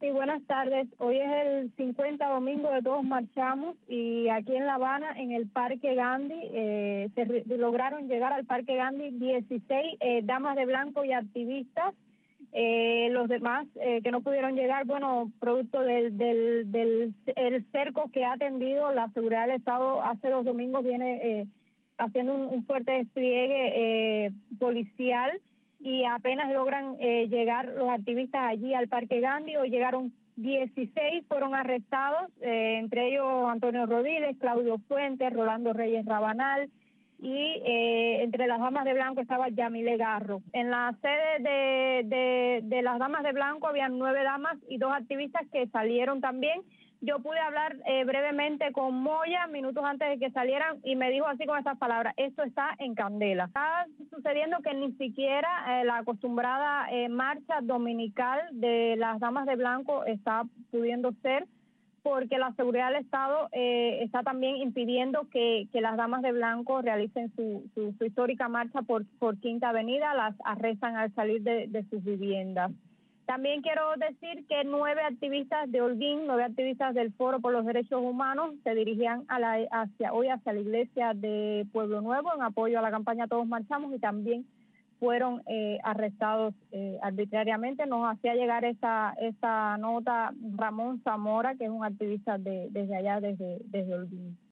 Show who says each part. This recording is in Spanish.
Speaker 1: Sí, buenas tardes. Hoy es el 50 domingo de Todos Marchamos y aquí en La Habana, en el Parque Gandhi, lograron llegar al Parque Gandhi 16 damas de blanco y activistas. Los demás que no pudieron llegar, bueno, producto el cerco que ha tendido la seguridad del Estado hace 2 domingos, viene haciendo un fuerte despliegue policial, y apenas logran llegar los activistas allí al Parque Gandhi. Hoy llegaron 16, fueron arrestados, entre ellos Antonio Rodiles, Claudio Fuentes, Rolando Reyes Rabanal, y entre las damas de blanco estaba Yamile Garro. En la sede de las damas de blanco habían 9 damas y 2 activistas que salieron también. Yo pude hablar brevemente con Moya minutos antes de que salieran y me dijo así con estas palabras: esto está en candela. Está sucediendo que ni siquiera la acostumbrada marcha dominical de las damas de blanco está pudiendo ser, porque la seguridad del Estado está también impidiendo que las damas de blanco realicen su histórica marcha por Quinta Avenida. Las arrestan al salir de sus viviendas. También quiero decir que 9 activistas de Holguín, 9 activistas del Foro por los Derechos Humanos, se dirigían hacia la iglesia de Pueblo Nuevo en apoyo a la campaña Todos Marchamos, y también fueron arrestados arbitrariamente. Nos hacía llegar esta nota Ramón Zamora, que es un activista desde allá, desde Holguín.